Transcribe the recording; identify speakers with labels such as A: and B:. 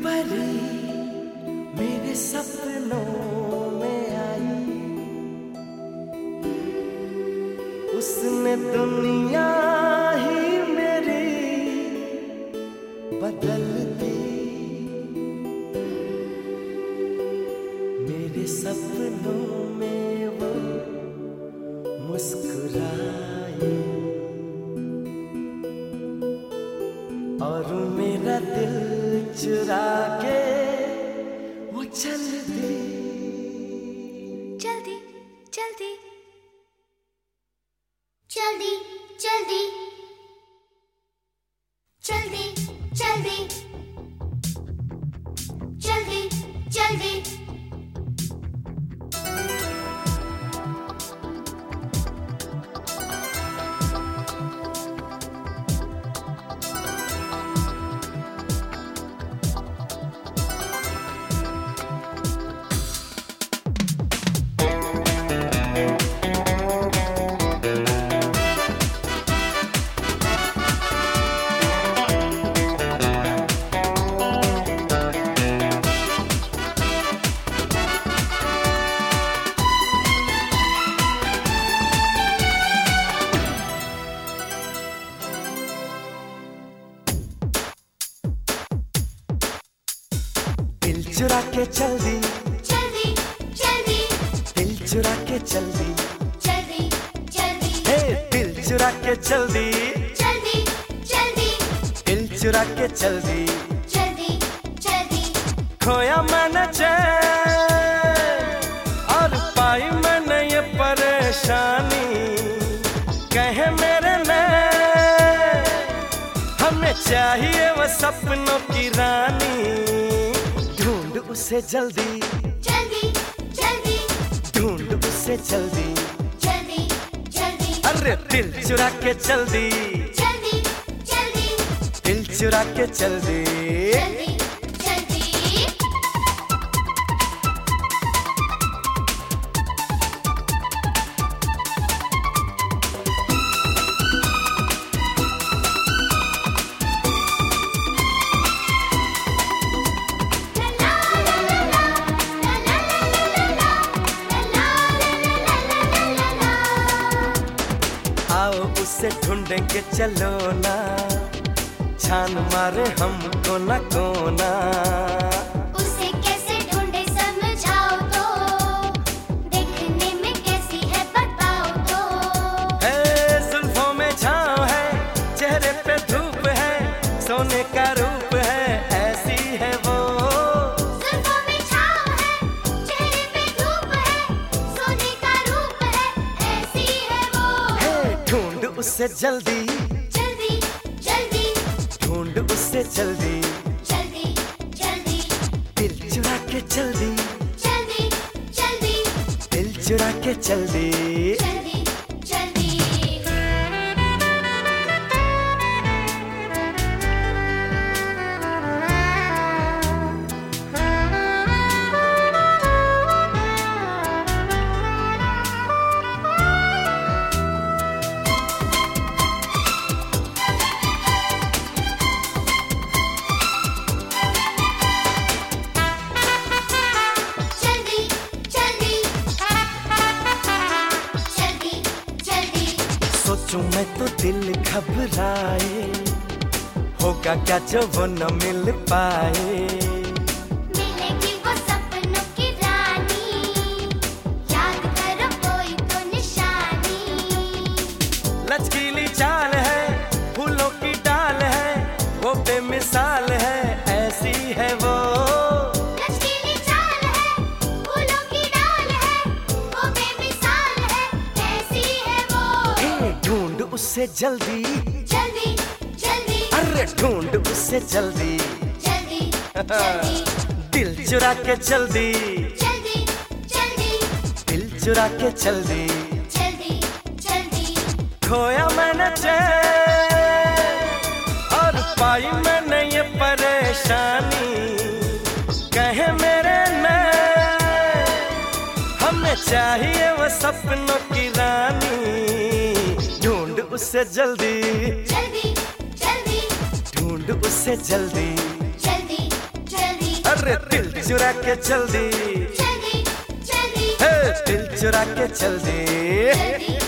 A: परी मेरे सपनों में आई, उसने दुनिया ही मेरी बदल दी। मेरे सपनों में वो मुस्कुराई और मेरा दिल चुरा के वो चल दी।
B: जल्दी जल्दी जल्दी जल्दी जल्दी जल्दी जल्दी जल्दी
A: दिल चुरा के चल दी,
B: जल्दी जल्दी
A: दिल चुरा के चल दी,
B: जल्दी जल्दी
A: हे दिल चुरा के चल दी,
B: जल्दी जल्दी
A: दिल चुरा के चल दी।
B: जल्दी जल्दी
A: खोया मैंने चैन और पाई मैंने ये परेशानी, कहे मेरे नैन हमें चाहिए वो सपनों की रानी। ढूंढ उसे जल्दी
B: जल्दी जल्दी
A: ढूंढ उसे जल्दी,
B: जल्दी जल्दी
A: अरे दिल चुरा के चल दी,
B: जल्दी जल्दी
A: दिल चुरा के चल दी।
B: जल्दी जल्दी
A: आओ उसे ढूंढेंगे चलो ना, छान मारे हमको न कोना।
B: उसे कैसे ढूंढे समझाओ तो, देखने में कैसी है बताओ तो।
A: ए जुल्फों में छाँव है, चेहरे पे धूप है, सोने का रूप है, ऐसी है वो।
B: जुल्फों में छाँव है, चेहरे पे धूप है, सोने का रूप है, ऐसी है वो।
A: हे ढूंढ उसे जल्दी
B: जल्दी जल्दी
A: ढूंढ उसे जल्दी,
B: जल्दी जल्दी
A: दिल चुरा के चल दी,
B: जल्दी जल्दी
A: दिल चुरा के चल दी।
B: जल्दी जल्दी जल्दी जल्दी जल्दी जल्दी
A: सोचूं मैं तो दिल घबराए, होगा क्या जो वो न मिल पाए।
B: मिलेगी वो सपनों की रानी, याद करो कोई तो निशानी।
A: लचकीली चाल है, फूलों की डाल है, वो बेमिसाल है, ऐसी है वो।
B: लचकीली चाल है, फूलों की डाल है, वो बेमिसाल है, ऐसी है वो।
A: हे ढूंढ उसे जल्दी,
B: जल्दी जल्दी
A: अरे ढूंढ उसे जल्दी,
B: जल्दी जल्दी
A: दिल चुरा के चल दी,
B: जल्दी जल्दी
A: दिल चुरा के चल दी।
B: जल्दी जल्दी
A: खोया मैंने चैन और पाई मैंने ये परेशानी, कहे मेरे नैन हमें चाहिए वो सपनों की रानी। ढूंढ उसे जल्दी
B: जल्दी जल्दी
A: ढूंढ उसे जल्दी
B: जल्दी जल्दी
A: अरे दिल चुरा के चल दी,
B: चल दी, चल दी,
A: हे दिल चुरा के चल दी।
B: चल दी।